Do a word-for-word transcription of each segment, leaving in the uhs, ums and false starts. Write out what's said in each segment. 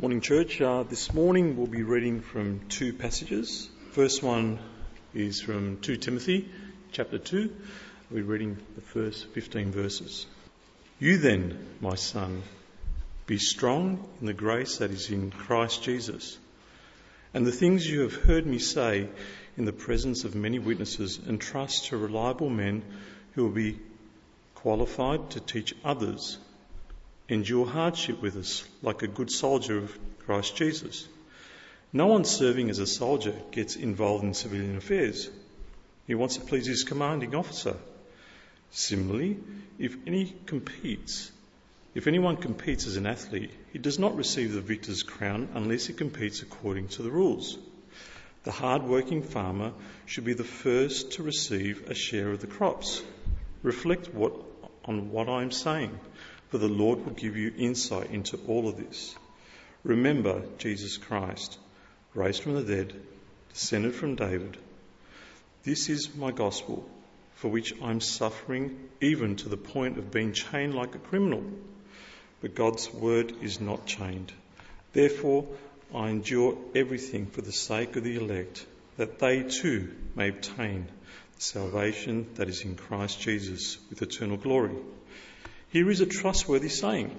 Morning, church. Uh, this morning we'll be reading from two passages. First one is from Second Timothy, chapter two. We're reading the first fifteen verses. You then, my son, be strong in the grace that is in Christ Jesus. And the things you have heard me say in the presence of many witnesses, entrust to reliable men who will be qualified to teach others. Endure hardship with us like a good soldier of Christ Jesus. No one serving as a soldier gets involved in civilian affairs. He wants to please his commanding officer. Similarly, if any competes, if anyone competes as an athlete, he does not receive the victor's crown unless he competes according to the rules. The hard-working farmer should be the first to receive a share of the crops. Reflect what, on what I am saying, for the Lord will give you insight into all of this. Remember Jesus Christ, raised from the dead, descended from David. This is my gospel, for which I am suffering even to the point of being chained like a criminal. But God's word is not chained. Therefore, I endure everything for the sake of the elect, that they too may obtain the salvation that is in Christ Jesus with eternal glory. Here is a trustworthy saying.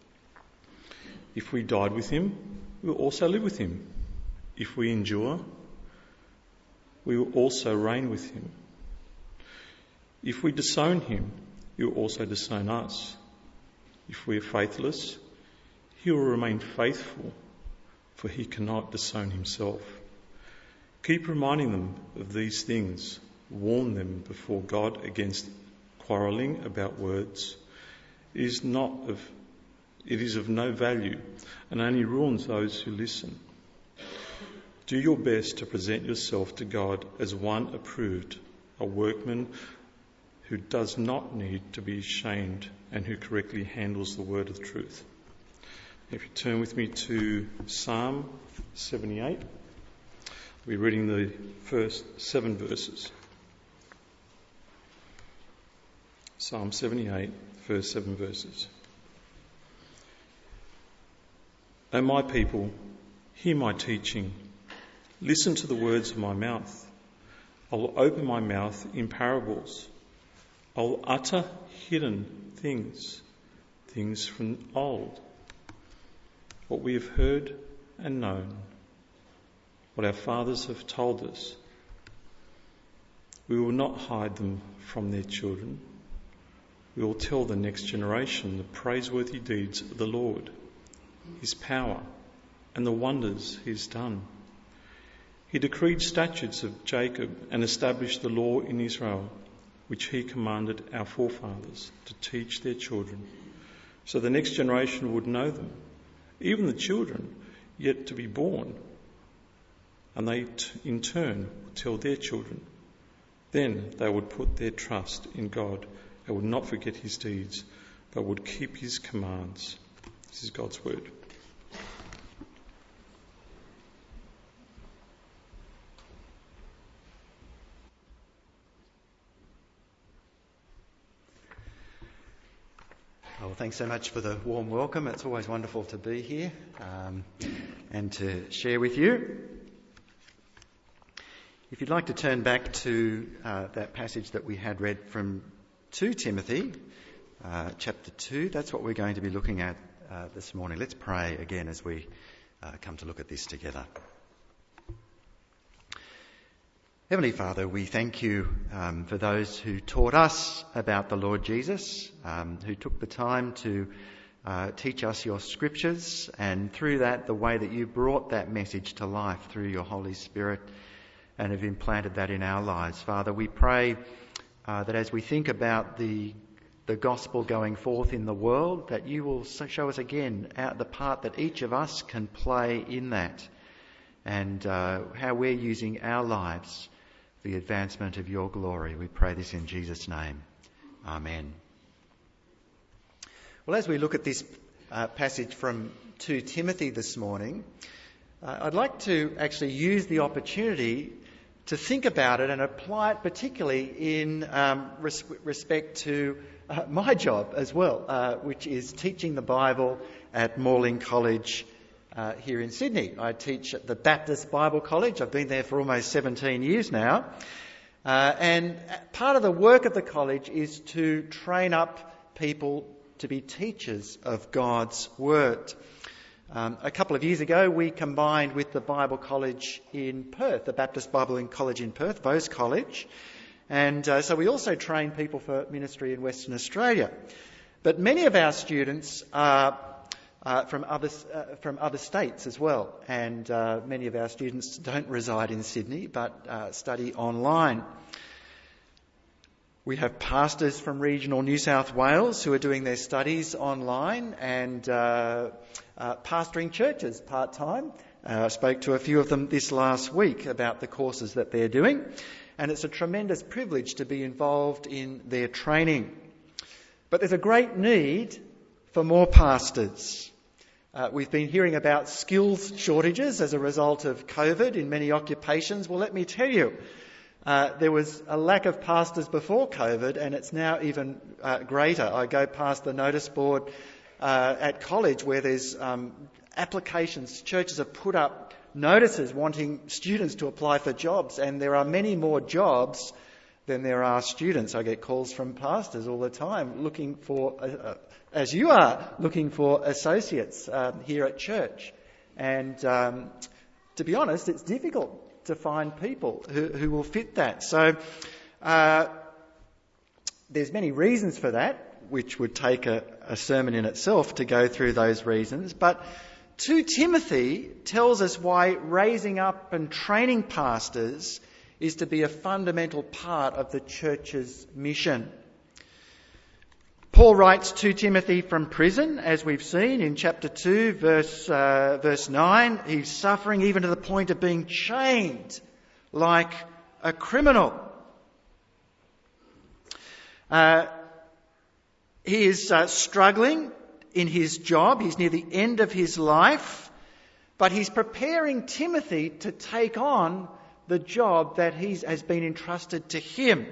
If we died with him, we will also live with him. If we endure, we will also reign with him. If we disown him, he will also disown us. If we are faithless, he will remain faithful, for he cannot disown himself. Keep reminding them of these things. Warn them before God against quarrelling about words. It is not of, it is of no value and only ruins those who listen. Do your best to present yourself to God as one approved, a workman who does not need to be ashamed and who correctly handles the word of truth. If you turn with me to Psalm seventy-eight, we're reading the first seven verses. Psalm seventy-eight, first seven verses. O my people, hear my teaching. Listen to the words of my mouth. I will open my mouth in parables. I will utter hidden things, things from old, what we have heard and known, what our fathers have told us. We will not hide them from their children. We will tell the next generation the praiseworthy deeds of the Lord, his power, and the wonders he has done. He decreed statutes of Jacob and established the law in Israel, which he commanded our forefathers to teach their children, so the next generation would know them, even the children yet to be born, and they t- in turn would tell their children. Then they would put their trust in God. They would not forget his deeds, but would keep his commands. This is God's word. Well, thanks so much for the warm welcome. It's always wonderful to be here um, and to share with you. If you'd like to turn back to uh, that passage that we had read from Second Timothy, uh, chapter two, that's what we're going to be looking at uh, this morning. Let's pray again as we uh, come to look at this together. Heavenly Father, we thank you um, for those who taught us about the Lord Jesus, um, who took the time to uh, teach us your scriptures, and through that, the way that you brought that message to life through your Holy Spirit and have implanted that in our lives. Father, we pray uh, that as we think about the the gospel going forth in the world, that you will show us again out the part that each of us can play in that, and uh, how we're using our lives for the advancement of your glory. We pray this in Jesus' name. Amen. Well, as we look at this uh, passage from Second Timothy this morning, uh, I'd like to actually use the opportunity to think about it and apply it particularly in um, res- respect to uh, my job as well, uh, which is teaching the Bible at Morling College uh, here in Sydney. I teach at the Baptist Bible College. I've been there for almost seventeen years now. Uh, and part of the work of the college is to train up people to be teachers of God's Word. Um, a couple of years ago, we combined with the Bible College in Perth, the Baptist Bible College in Perth, Vose College. And uh, so we also train people for ministry in Western Australia. But many of our students are uh, from other uh, from other states as well, and uh, many of our students don't reside in Sydney but uh, study online. We have pastors from regional New South Wales who are doing their studies online and uh, uh, pastoring churches part-time. Uh, I spoke to a few of them this last week about the courses that they're doing, and it's a tremendous privilege to be involved in their training. But there's a great need for more pastors. Uh, we've been hearing about skills shortages as a result of COVID in many occupations. Well, let me tell you, uh, there was a lack of pastors before COVID, and it's now even uh, greater. I go past the notice board uh, at college where there's um, applications. Churches have put up notices wanting students to apply for jobs, and there are many more jobs than there are students. I get calls from pastors all the time looking for, uh, uh, as you are, looking for associates um, here at church. And um, to be honest, it's difficult to find people who, who will fit that. So uh, there's many reasons for that, which would take a, a sermon in itself to go through those reasons. But Second Timothy tells us why raising up and training pastors is to be a fundamental part of the church's mission. Paul writes to Timothy from prison, as we've seen in chapter two, verse uh, verse nine. He's suffering even to the point of being chained like a criminal. Uh, he is uh, struggling in his job. He's near the end of his life, but he's preparing Timothy to take on the job that he's, has been entrusted to him,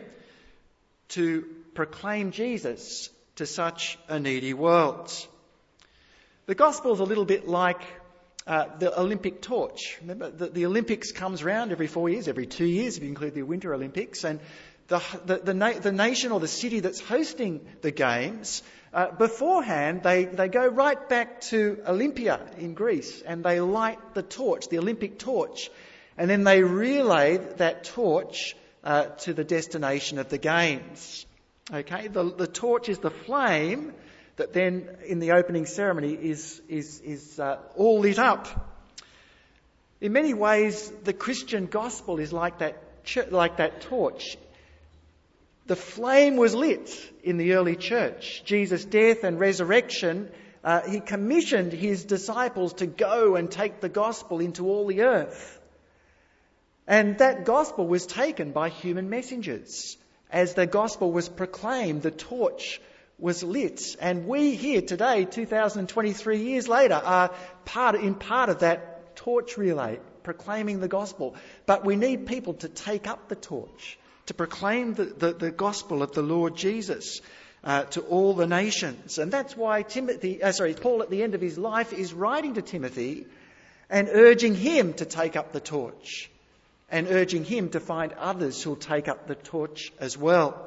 to proclaim Jesus to such a needy world. The gospel is a little bit like uh, the Olympic torch. Remember, the, the Olympics comes around every four years, every two years, if you include the Winter Olympics, and the the, the, na- the nation or the city that's hosting the games, uh, beforehand they, they go right back to Olympia in Greece and they light the torch, the Olympic torch. And then they relay that torch uh, to the destination of the games. Okay, the, the torch is the flame that then, in the opening ceremony, is is is uh, all lit up. In many ways, the Christian gospel is like that ch- like that torch. The flame was lit in the early church. Jesus' death and resurrection, uh, he commissioned his disciples to go and take the gospel into all the earth. And that gospel was taken by human messengers. As the gospel was proclaimed, the torch was lit. And we here today, two thousand twenty-three years later, are part in part of that torch relay, proclaiming the gospel. But we need people to take up the torch, to proclaim the, the, the gospel of the Lord Jesus uh, to all the nations. And that's why Timothy, uh, sorry, Paul at the end of his life is writing to Timothy and urging him to take up the torch, and urging him to find others who'll take up the torch as well.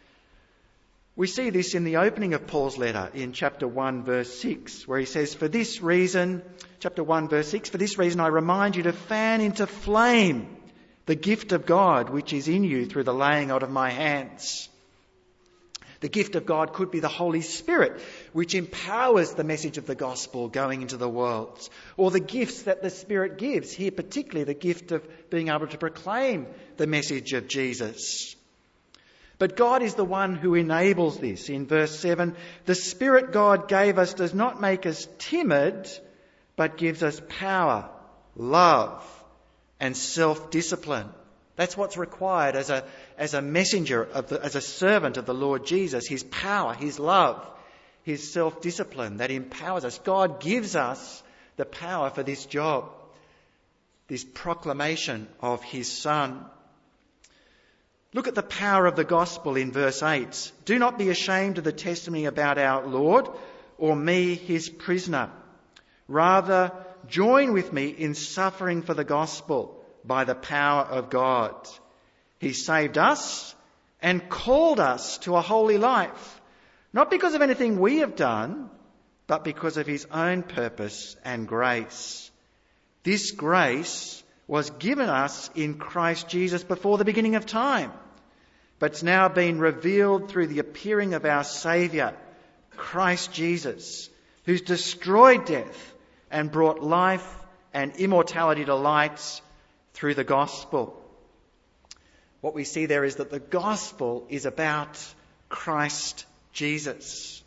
We see this in the opening of Paul's letter in chapter one, verse six, where he says, For this reason, chapter one, verse six, For this reason I remind you to fan into flame the gift of God which is in you through the laying out of my hands. The gift of God could be the Holy Spirit, which empowers the message of the gospel going into the world. Or the gifts that the Spirit gives, here particularly the gift of being able to proclaim the message of Jesus. But God is the one who enables this. In verse seven, the Spirit God gave us does not make us timid, but gives us power, love, and self-discipline. That's what's required as a as a messenger, of the, as a servant of the Lord Jesus, his power, his love, his self-discipline that empowers us. God gives us the power for this job, this proclamation of his Son. Look at the power of the gospel in verse eight. Do not be ashamed of the testimony about our Lord, or me, his prisoner. Rather, join with me in suffering for the gospel by the power of God. He saved us and called us to a holy life, not because of anything we have done, but because of his own purpose and grace. This grace was given us in Christ Jesus before the beginning of time, but it's now been revealed through the appearing of our Saviour, Christ Jesus, who's destroyed death and brought life and immortality to light through the gospel. What we see there is that the gospel is about Christ Jesus.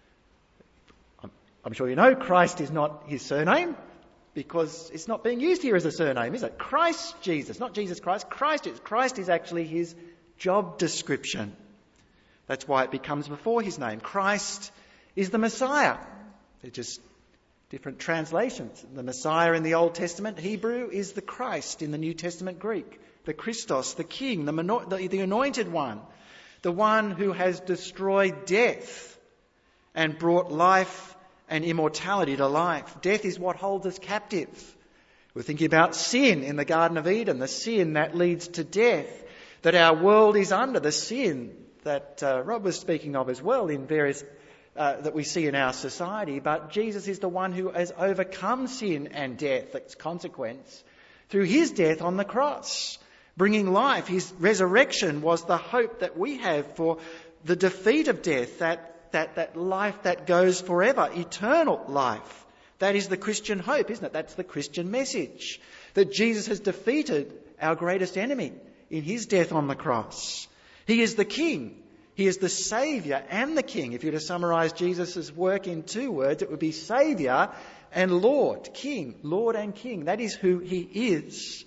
I'm sure you know Christ is not his surname, because it's not being used here as a surname, is it? Christ Jesus, not Jesus Christ. Christ is, Christ is actually his job description. That's why it becomes before his name. Christ is the Messiah. They're just different translations. The Messiah in the Old Testament Hebrew is the Christ in the New Testament Greek. The Christos, the King, the, the, the Anointed One, the one who has destroyed death and brought life and immortality to life. Death is what holds us captive. We're thinking about sin in the Garden of Eden, the sin that leads to death, that our world is under, the sin that uh, Rob was speaking of as well in various uh, that we see in our society. But Jesus is the one who has overcome sin and death, its consequence, through his death on the cross, bringing life. His resurrection was the hope that we have for the defeat of death, that That, that life that goes forever, eternal life. That is the Christian hope, isn't it? That's the Christian message. That Jesus has defeated our greatest enemy in his death on the cross. He is the King. He is the Saviour and the King. If you were to summarise Jesus' work in two words, it would be Saviour and Lord. King, Lord and King. That is who he is.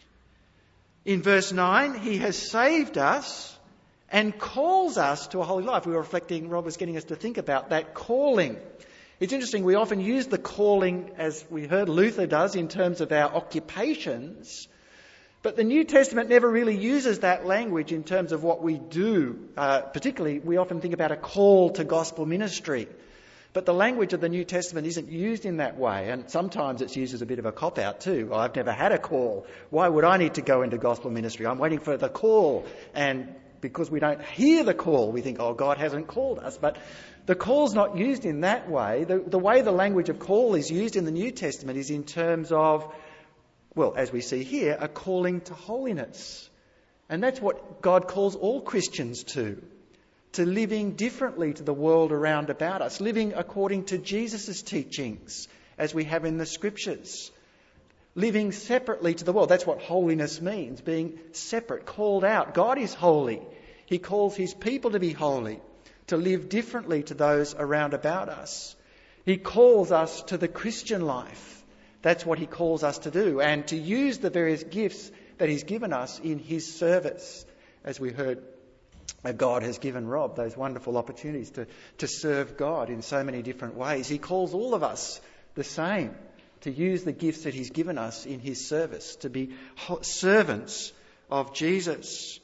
In verse nine, he has saved us and calls us to a holy life. We were reflecting, Rob was getting us to think about that calling. It's interesting, we often use the calling, as we heard Luther does, in terms of our occupations. But the New Testament never really uses that language in terms of what we do. Uh, particularly, we often think about a call to gospel ministry. But the language of the New Testament isn't used in that way. And sometimes it's used as a bit of a cop-out too. Well, I've never had a call. Why would I need to go into gospel ministry? I'm waiting for the call. And because we don't hear the call, we think, oh, God hasn't called us. But the call's not used in that way. The, the way the language of call is used in the New Testament is in terms of, well, as we see here, a calling to holiness. And that's what God calls all Christians to, to living differently to the world around about us, living according to Jesus' teachings, as we have in the Scriptures. Living separately to the world. That's what holiness means, being separate, called out. God is holy. He calls his people to be holy, to live differently to those around about us. He calls us to the Christian life. That's what he calls us to do, and to use the various gifts that he's given us in his service. As we heard, God has given Rob those wonderful opportunities to, to serve God in so many different ways. He calls all of us the same, to use the gifts that he's given us in his service, to be servants of Jesus.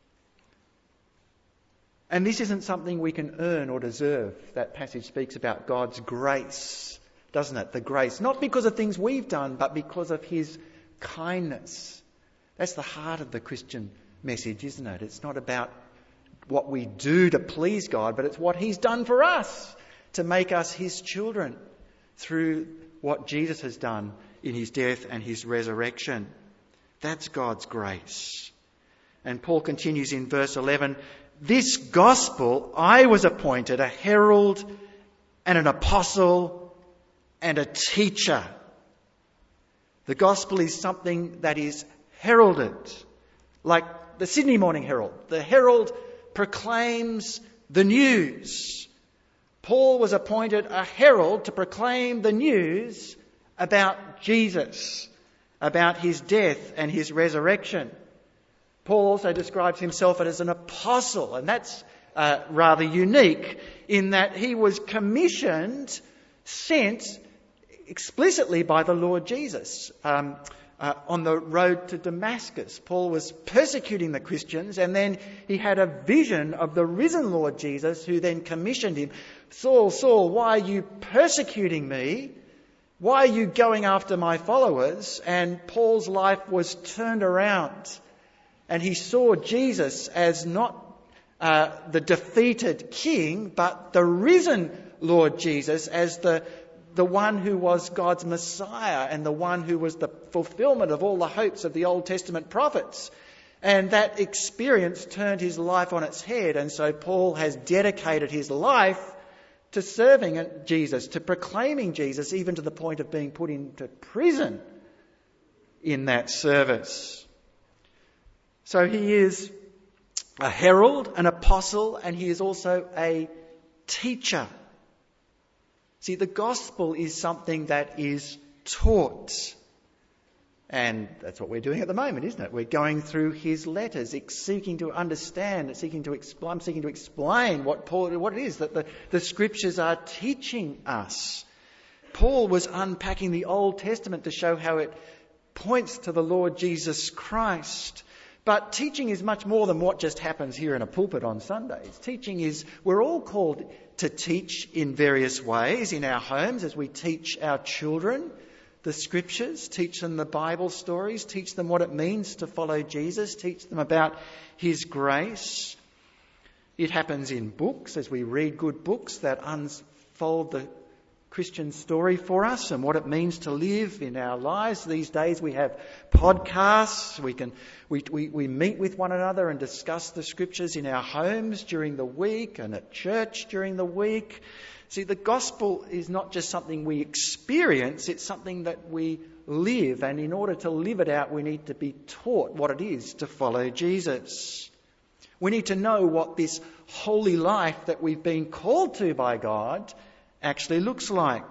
And this isn't something we can earn or deserve. That passage speaks about God's grace, doesn't it? The grace, not because of things we've done, but because of his kindness. That's the heart of the Christian message, isn't it? It's not about what we do to please God, but it's what he's done for us to make us his children through what Jesus has done in his death and his resurrection. That's God's grace. And Paul continues in verse eleven, this gospel I was appointed a herald and an apostle and a teacher. The gospel is something that is heralded, like the Sydney Morning Herald. The Herald proclaims the news. Paul was appointed a herald to proclaim the news about Jesus, about his death and his resurrection. Paul also describes himself as an apostle, and that's uh, rather unique in that he was commissioned, sent explicitly by the Lord Jesus. Um, uh, on the road to Damascus, Paul was persecuting the Christians, and then he had a vision of the risen Lord Jesus, who then commissioned him. Saul, Saul, why are you persecuting me? Why are you going after my followers? And Paul's life was turned around, and he saw Jesus as not uh, the defeated king, but the risen Lord Jesus, as the the one who was God's Messiah and the one who was the fulfillment of all the hopes of the Old Testament prophets. And that experience turned his life on its head. And so Paul has dedicated his life to serving Jesus, to proclaiming Jesus, even to the point of being put into prison in that service. So he is a herald, an apostle, and he is also a teacher. See, the gospel is something that is taught. And that's what we're doing at the moment, isn't it? We're going through his letters, seeking to understand, seeking to explain, I'm seeking to explain what Paul, what it is that the, the scriptures are teaching us. Paul was unpacking the Old Testament to show how it points to the Lord Jesus Christ. But teaching is much more than what just happens here in a pulpit on Sundays. Teaching is, we're all called to teach in various ways in our homes as we teach our children the scriptures, teach them the Bible stories, teach them what it means to follow Jesus, teach them about his grace. It happens in books as we read good books that unfold the Christian story for us and what it means to live in our lives. These days we have podcasts. We can we, we, we meet with one another and discuss the scriptures in our homes during the week and at church during the week. See, the gospel is not just something we experience, it's something that we live. And in order to live it out, we need to be taught what it is to follow Jesus. We need to know what this holy life that we've been called to by God actually looks like.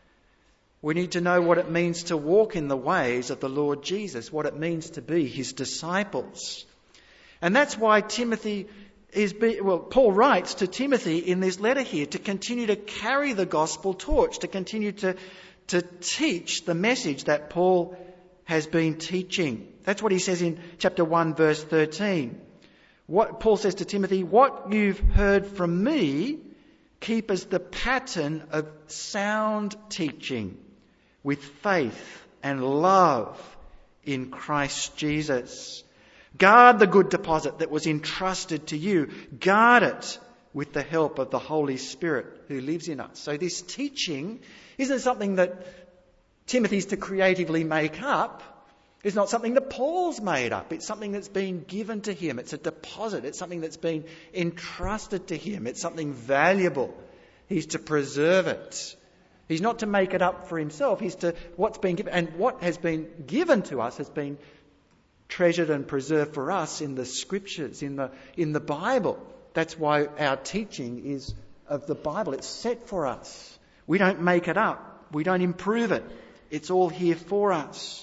We need to know what it means to walk in the ways of the Lord Jesus, what it means to be his disciples. And that's why Timothy is, be, well, Paul writes to Timothy in this letter here to continue to carry the gospel torch, to continue to, to teach the message that Paul has been teaching. That's what he says in chapter one, verse thirteen. What Paul says to Timothy, what you've heard from me, keep as the pattern of sound teaching with faith and love in Christ Jesus. Guard the good deposit that was entrusted to you. Guard it with the help of the Holy Spirit who lives in us. So this teaching isn't something that Timothy's to creatively make up. It's not something that Paul's made up. It's something that's been given to him. It's a deposit. It's something that's been entrusted to him. It's something valuable. He's to preserve it. He's not to make it up for himself. He's to what's been given, and what has been given to us has been treasured and preserved for us in the scriptures, in the in the Bible. That's why our teaching is of the Bible. It's set for us. We don't make it up. We don't improve it. It's all here for us.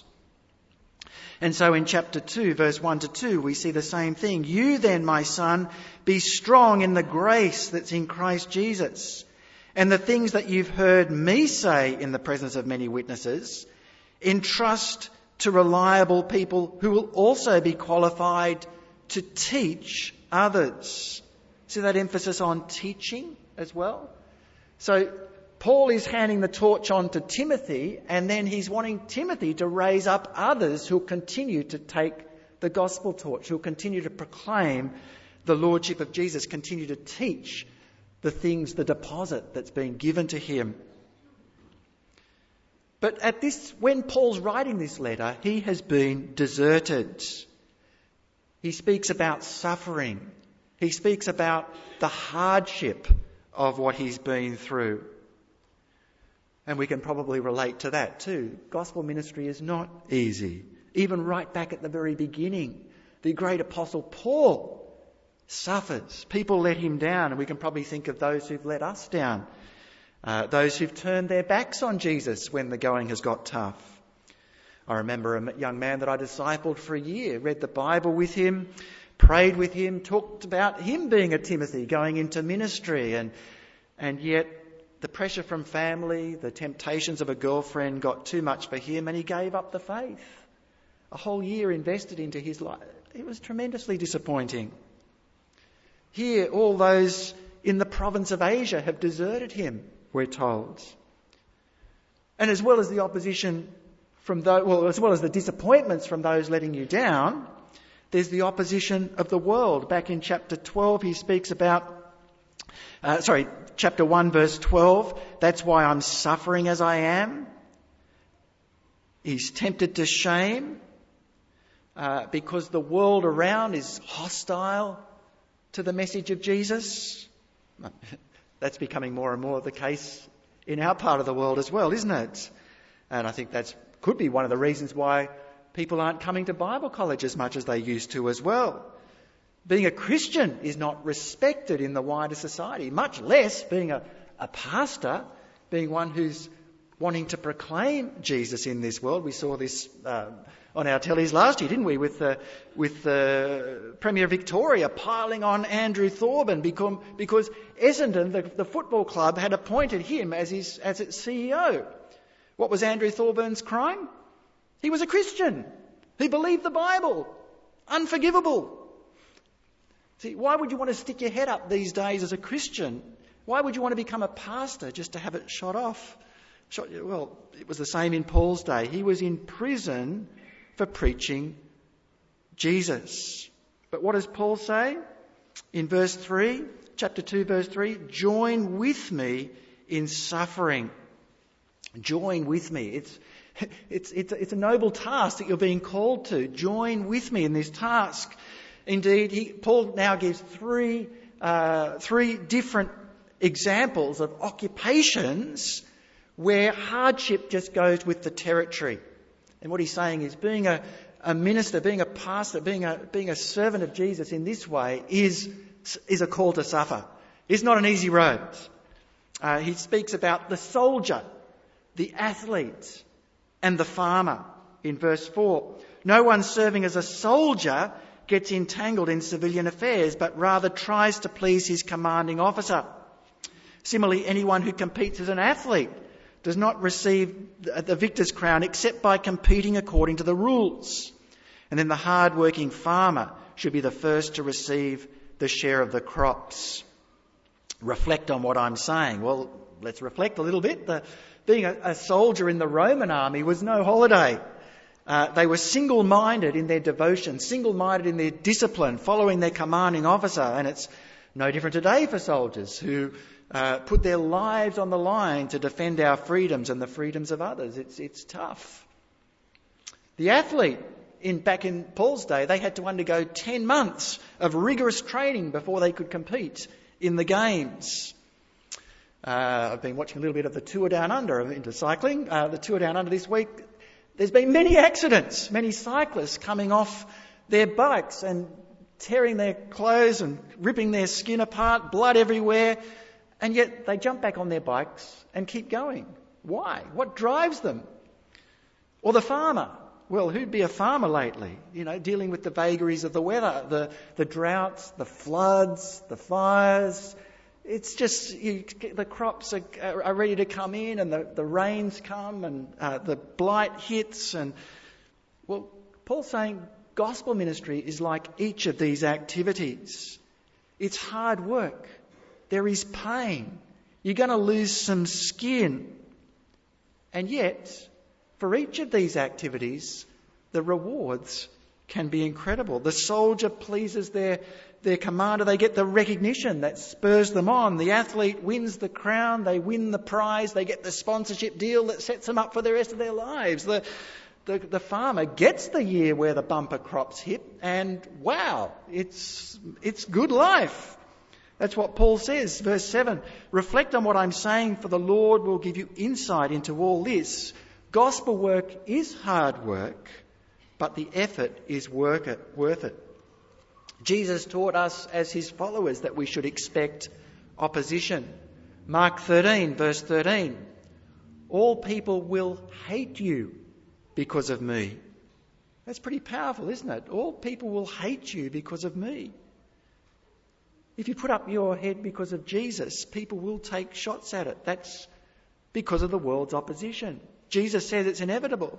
And so in chapter two, verse one to two, we see the same thing. You then, my son, be strong in the grace that's in Christ Jesus. And the things that you've heard me say in the presence of many witnesses, entrust to reliable people who will also be qualified to teach others. See that emphasis on teaching as well? So Paul is handing the torch on to Timothy, and then he's wanting Timothy to raise up others who'll continue to take the gospel torch, who'll continue to proclaim the lordship of Jesus, continue to teach the things, the deposit that's been given to him. But at this, when Paul's writing this letter, he has been deserted. He speaks about suffering. He speaks about the hardship of what he's been through. And we can probably relate to that too. Gospel ministry is not easy. Even right back at the very beginning, the great apostle Paul suffers. People let him down, and we can probably think of those who've let us down. Uh, those who've turned their backs on Jesus when the going has got tough. I remember a young man that I discipled for a year, read the Bible with him, prayed with him, talked about him being a Timothy, going into ministry, and and yet the pressure from family, the temptations of a girlfriend got too much for him, and he gave up the faith. A whole year invested into his life. It was tremendously disappointing. Here, all those in the province of Asia have deserted him, we're told. And as well as the opposition from those, well, as well as the disappointments from those letting you down, there's the opposition of the world. Back in chapter twelve, he speaks about, uh, sorry, chapter one, verse twelve, that's why I'm suffering as I am. He's tempted to shame uh, because the world around is hostile to the message of Jesus. That's becoming more and more the case in our part of the world as well, isn't it? And I think that could be one of the reasons why people aren't coming to Bible college as much as they used to as well. Being a Christian is not respected in the wider society, much less being a, a pastor, being one who's wanting to proclaim Jesus in this world. We saw this uh, on our tellies last year, didn't we, with the, with the Premier Victoria piling on Andrew Thorburn because, because Essendon, the, the football club, had appointed him as, his, as its C E O. What was Andrew Thorburn's crime? He was a Christian. He believed the Bible. Unforgivable. See, why would you want to stick your head up these days as a Christian? Why would you want to become a pastor just to have it shot off? Shot, well, it was the same in Paul's day. He was in prison for preaching Jesus. But what does Paul say? In verse three, chapter two, verse three, join with me in suffering. Join with me. It's, it's, it's, it's a noble task that you're being called to. Join with me in this task. Indeed, he, Paul now gives three, uh, three different examples of occupations where hardship just goes with the territory. And what he's saying is being a, a minister, being a pastor, being a, being a servant of Jesus in this way is, is a call to suffer. It's not an easy road. Uh, he speaks about the soldier, the athlete, and the farmer in verse four. No one serving as a soldier gets entangled in civilian affairs, but rather tries to please his commanding officer. Similarly, anyone who competes as an athlete does not receive the victor's crown except by competing according to the rules. And then the hard-working farmer should be the first to receive the share of the crops. Reflect on what I'm saying. Well, let's reflect a little bit. The, being a, a soldier in the Roman army was no holiday. Uh, they were single-minded in their devotion, single-minded in their discipline, following their commanding officer. And it's no different today for soldiers who uh, put their lives on the line to defend our freedoms and the freedoms of others. It's, it's tough. The athlete, in, back in Paul's day, they had to undergo ten months of rigorous training before they could compete in the games. Uh, I've been watching a little bit of the Tour Down Under. I'm into cycling. Uh, the Tour Down Under this week. There's been many accidents, many cyclists coming off their bikes and tearing their clothes and ripping their skin apart, blood everywhere, and yet they jump back on their bikes and keep going. Why? What drives them? Or the farmer. Well, who'd be a farmer lately? You know, dealing with the vagaries of the weather, the, the droughts, the floods, the fires. It's just, you, the crops are, are ready to come in and the, the rains come and uh, the blight hits. And, well, Paul's saying gospel ministry is like each of these activities. It's hard work. There is pain. You're going to lose some skin. And yet, for each of these activities, the rewards can be incredible. The soldier pleases their Their commander, they get the recognition that spurs them on. The athlete wins the crown, they win the prize, they get the sponsorship deal that sets them up for the rest of their lives. The, the, the farmer gets the year where the bumper crops hit, and wow, it's, it's good life. That's what Paul says, verse seven. Reflect on what I'm saying, for the Lord will give you insight into all this. Gospel work is hard work, but the effort is worth it. Worth it. Jesus taught us as his followers that we should expect opposition. Mark thirteen, verse thirteen. All people will hate you because of me. That's pretty powerful, isn't it? All people will hate you because of me. If you put up your head because of Jesus, people will take shots at it. That's because of the world's opposition. Jesus says it's inevitable.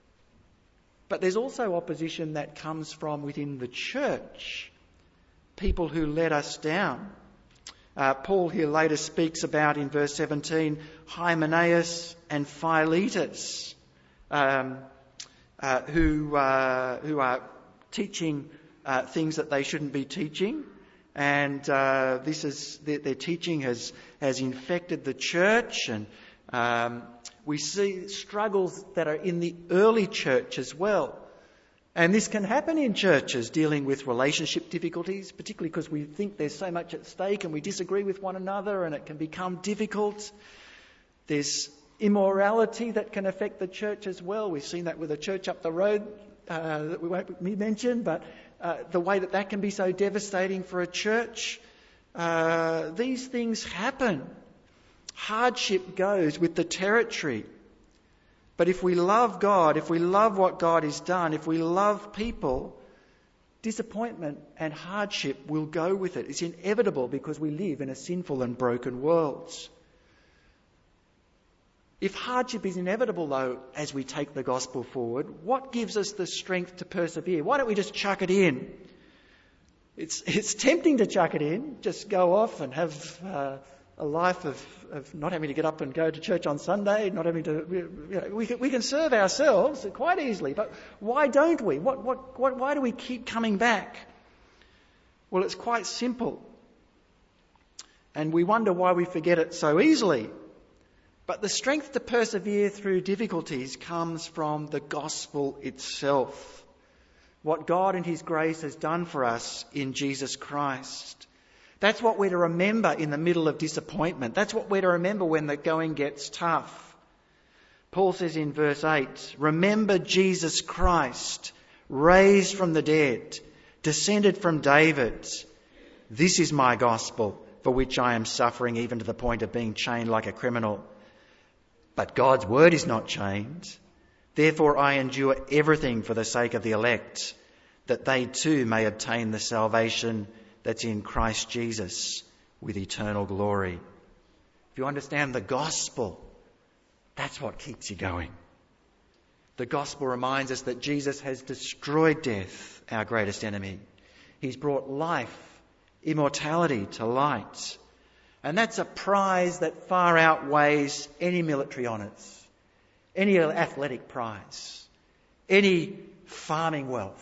But there's also opposition that comes from within the church. People who let us down. Uh, Paul here later speaks about, in verse seventeen, Hymenaeus and Philetus, um, uh, who uh, who are teaching uh, things that they shouldn't be teaching, and uh, this is their, their teaching has has infected the church, and um, we see struggles that are in the early church as well. And this can happen in churches dealing with relationship difficulties, particularly because we think there's so much at stake and we disagree with one another, and it can become difficult. There's immorality that can affect the church as well. We've seen that with a church up the road uh, that we won't mention, but uh, the way that that can be so devastating for a church. Uh, these things happen. Hardship goes with the territory. But if we love God, if we love what God has done, if we love people, disappointment and hardship will go with it. It's inevitable because we live in a sinful and broken world. If hardship is inevitable, though, as we take the gospel forward, what gives us the strength to persevere? Why don't we just chuck it in? It's it's tempting to chuck it in, just go off and have uh, a life of, of not having to get up and go to church on Sunday, not having to, you know, we can, we can serve ourselves quite easily, but why don't we? What, what, what, why do we keep coming back? Well, it's quite simple. And we wonder why we forget it so easily. But the strength to persevere through difficulties comes from the gospel itself. What God in His grace has done for us in Jesus Christ. That's what we're to remember in the middle of disappointment. That's what we're to remember when the going gets tough. Paul says in verse eight, remember Jesus Christ, raised from the dead, descended from David. This is my gospel, for which I am suffering even to the point of being chained like a criminal. But God's word is not chained. Therefore I endure everything for the sake of the elect, that they too may obtain the salvation that's in Christ Jesus with eternal glory. If you understand the gospel, that's what keeps you going. The gospel reminds us that Jesus has destroyed death, our greatest enemy. He's brought life, immortality to light. And that's a prize that far outweighs any military honours, any athletic prize, any farming wealth.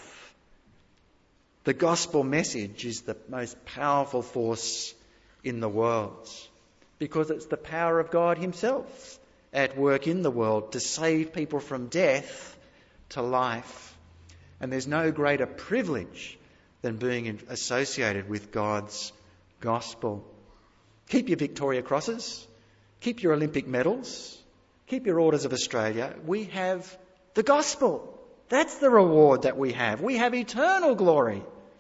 The gospel message is the most powerful force in the world because it's the power of God Himself at work in the world to save people from death to life. And there's no greater privilege than being associated with God's gospel. Keep your Victoria Crosses, keep your Olympic medals, keep your Orders of Australia. We have the gospel. That's the reward that we have. We have eternal glory.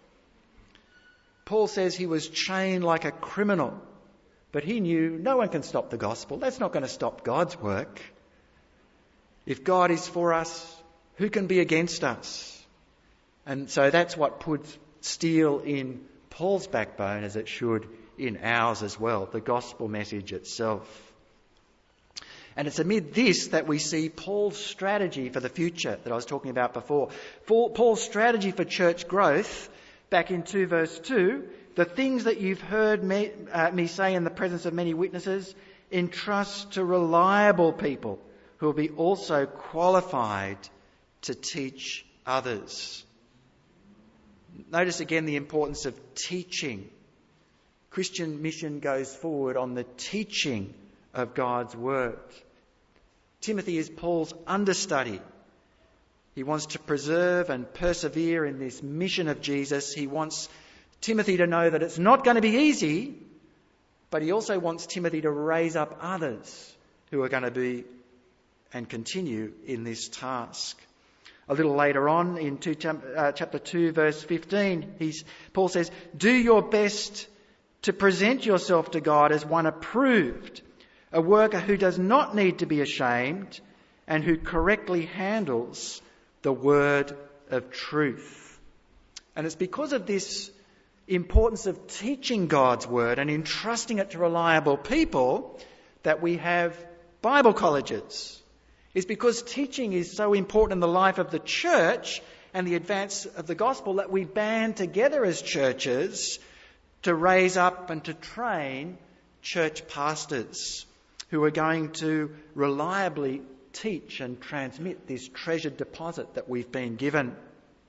Paul says he was chained like a criminal, but he knew no one can stop the gospel. That's not going to stop God's work. If God is for us, who can be against us? And so that's what puts steel in Paul's backbone, as it should in ours as well, the gospel message itself. And it's amid this that we see Paul's strategy for the future that I was talking about before. Paul's strategy for church growth, back in two verse two, the things that you've heard me, uh, me say in the presence of many witnesses, entrust to reliable people who will be also qualified to teach others. Notice again the importance of teaching. Christian mission goes forward on the teaching of God's word. Timothy is Paul's understudy. He wants to preserve and persevere in this mission of Jesus. He wants Timothy to know that it's not going to be easy, but he also wants Timothy to raise up others who are going to be and continue in this task. A little later on in two, uh, chapter two, verse fifteen, he's, Paul says, do your best to present yourself to God as one approved, a worker who does not need to be ashamed and who correctly handles the word of truth. And it's because of this importance of teaching God's word and entrusting it to reliable people that we have Bible colleges. It's because teaching is so important in the life of the church and the advance of the gospel that we band together as churches to raise up and to train church pastors who are going to reliably teach and transmit this treasured deposit that we've been given.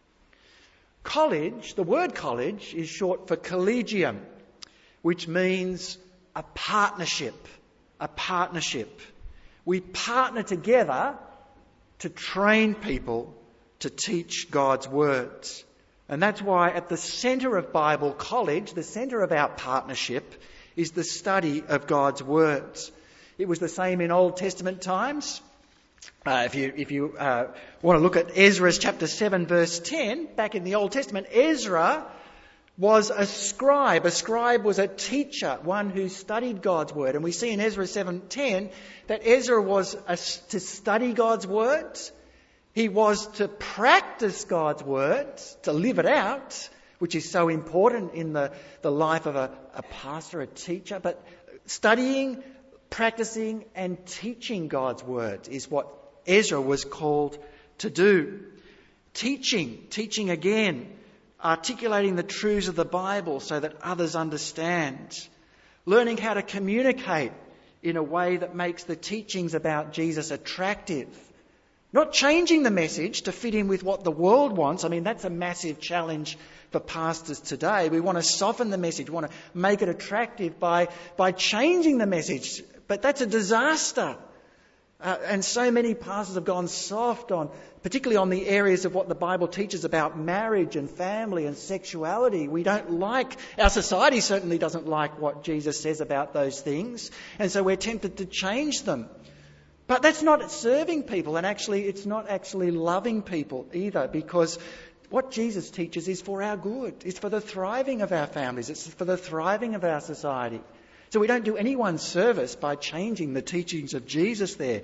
College, the word college, is short for collegium, which means a partnership. A partnership. We partner together to train people to teach God's words. And that's why at the centre of Bible College, the centre of our partnership, is the study of God's words. It was the same in Old Testament times. Uh, if you if you uh, want to look at Ezra's chapter seven verse ten, back in the Old Testament, Ezra was a scribe. A scribe was a teacher, one who studied God's word. And we see in Ezra seven ten that Ezra was a, to study God's words. He was to practice God's words, to live it out, which is so important in the, the life of a, a pastor, a teacher. But studying, practicing and teaching God's words is what Ezra was called to do. Teaching, teaching again, articulating the truths of the Bible so that others understand. Learning how to communicate in a way that makes the teachings about Jesus attractive. Not changing the message to fit in with what the world wants. I mean, that's a massive challenge for pastors today. We want to soften the message. We want to make it attractive by, by changing the message. But that's a disaster. Uh, and so many pastors have gone soft on, particularly on the areas of what the Bible teaches about marriage and family and sexuality. We don't like, our society certainly doesn't like what Jesus says about those things. And so we're tempted to change them. But that's not serving people, and actually it's not actually loving people either, because what Jesus teaches is for our good. It's for the thriving of our families. It's for the thriving of our society. So we don't do anyone service by changing the teachings of Jesus there.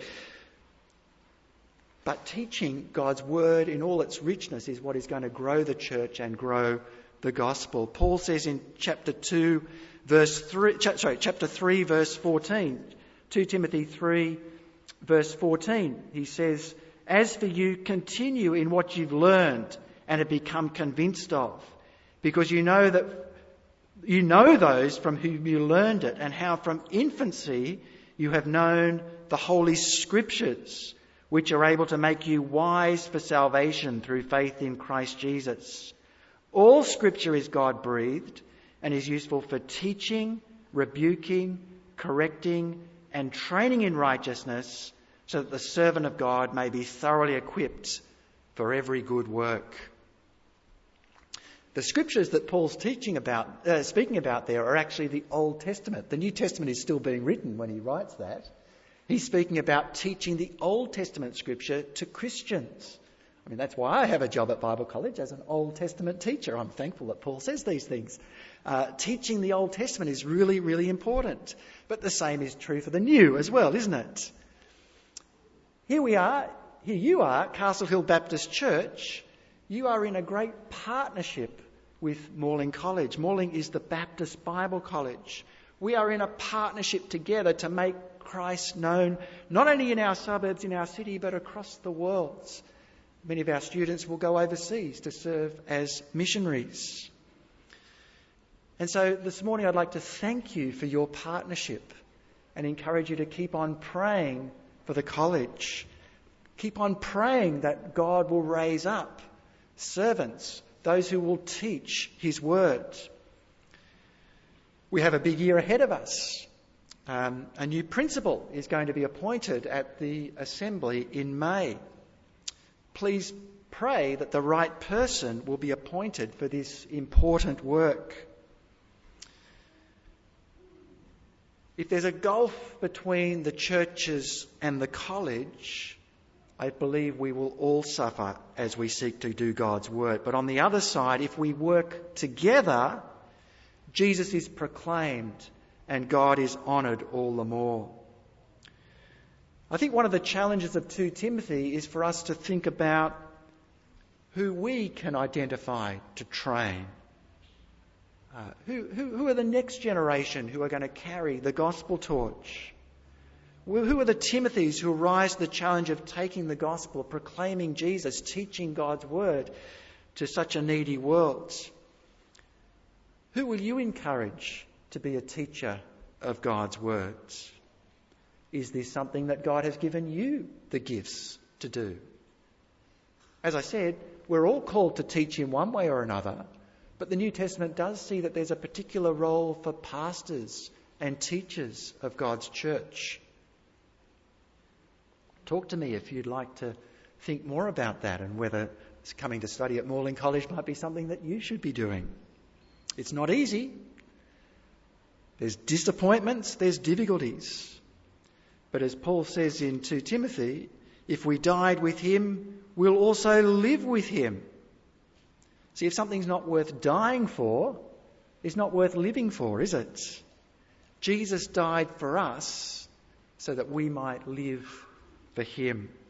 But teaching God's word in all its richness is what is going to grow the church and grow the gospel. Paul says in chapter two, verse three, sorry, chapter three, verse fourteen, Second Timothy three, verse fourteen, he says, "As for you, continue in what you've learned and have become convinced of, because you know that you know those from whom you learned it, and how from infancy you have known the Holy Scriptures, which are able to make you wise for salvation through faith in Christ Jesus. All Scripture is God-breathed and is useful for teaching, rebuking, correcting, and training in righteousness, so that the servant of God may be thoroughly equipped for every good work." The scriptures that Paul's teaching about, uh, speaking about there are actually the Old Testament. The New Testament is still being written when he writes that. He's speaking about teaching the Old Testament scripture to Christians. I mean, that's why I have a job at Bible College as an Old Testament teacher. I'm thankful that Paul says these things. Uh, teaching the Old Testament is really, really important. But the same is true for the New as well, isn't it? Here we are, here you are, Castle Hill Baptist Church. You are in a great partnership with Morling College. Morling is the Baptist Bible College. We are in a partnership together to make Christ known, not only in our suburbs, in our city, but across the world. Many of our students will go overseas to serve as missionaries. And so this morning I'd like to thank you for your partnership and encourage you to keep on praying for the college. Keep on praying that God will raise up servants, those who will teach his word. We have a big year ahead of us. Um, a new principal is going to be appointed at the assembly in May. Please pray that the right person will be appointed for this important work. If there's a gulf between the churches and the college, I believe we will all suffer as we seek to do God's word. But on the other side, if we work together, Jesus is proclaimed and God is honoured all the more. I think one of the challenges of Second Timothy is for us to think about who we can identify to train. Uh, who, who, who are the next generation who are going to carry the gospel torch? Who are the Timothys who rise to the challenge of taking the gospel, proclaiming Jesus, teaching God's word to such a needy world? Who will you encourage to be a teacher of God's words? Is this something that God has given you the gifts to do? As I said, we're all called to teach in one way or another, but the New Testament does see that there's a particular role for pastors and teachers of God's church. Talk to me if you'd like to think more about that and whether coming to study at Morling College might be something that you should be doing. It's not easy. There's disappointments, there's difficulties. But as Paul says in Second Timothy, if we died with him, we'll also live with him. See, if something's not worth dying for, it's not worth living for, is it? Jesus died for us so that we might live for him.